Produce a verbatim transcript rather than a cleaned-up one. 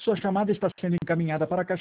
Sua chamada está sendo encaminhada para a caixa